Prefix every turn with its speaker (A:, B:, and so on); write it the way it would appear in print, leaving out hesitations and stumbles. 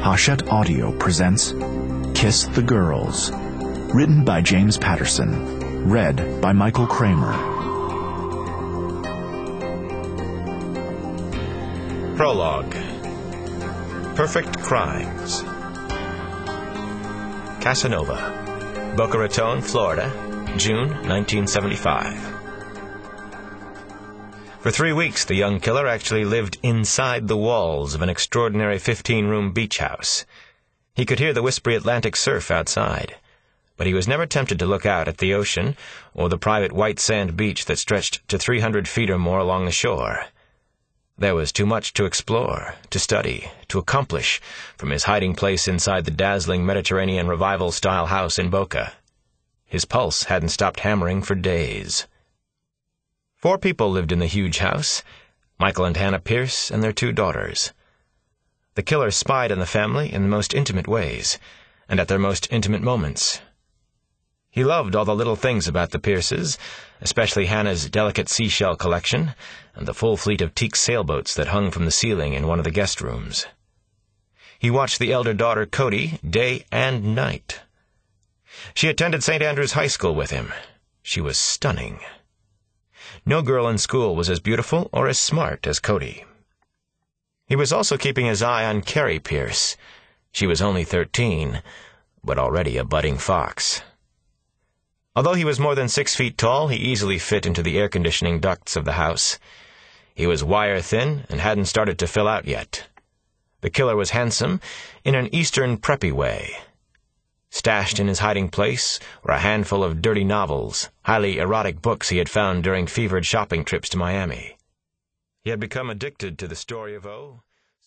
A: Hachette Audio presents Kiss the Girls, written by James Patterson, read by Michael Kramer.
B: Prologue. Perfect Crimes. Casanova, Boca Raton, Florida, June 1975. For 3 weeks, the young killer actually lived inside the walls of an extraordinary 15-room beach house. He could hear the whispery Atlantic surf outside, but he was never tempted to look out at the ocean or the private white sand beach that stretched to 300 feet or more along the shore. There was too much to explore, to study, to accomplish from his hiding place inside the dazzling Mediterranean revival-style house in Boca. His pulse hadn't stopped hammering for days. 4 people lived in the huge house, Michael and Hannah Pierce and their 2 daughters. The killer spied on the family in the most intimate ways, and at their most intimate moments. He loved all the little things about the Pierces, especially Hannah's delicate seashell collection and the full fleet of teak sailboats that hung from the ceiling in one of the guest rooms. He watched the elder daughter, Cody, day and night. She attended St. Andrews High School with him. She was stunning. No girl in school was as beautiful or as smart as Cody. He was also keeping his eye on Carrie Pierce. She was only 13, but already a budding fox. Although he was more than 6 feet tall, he easily fit into the air-conditioning ducts of the house. He was wire-thin and hadn't started to fill out yet. The killer was handsome in an Eastern preppy way. Stashed in his hiding place were a handful of dirty novels, highly erotic books he had found during fevered shopping trips to Miami. He had become addicted to the story of O,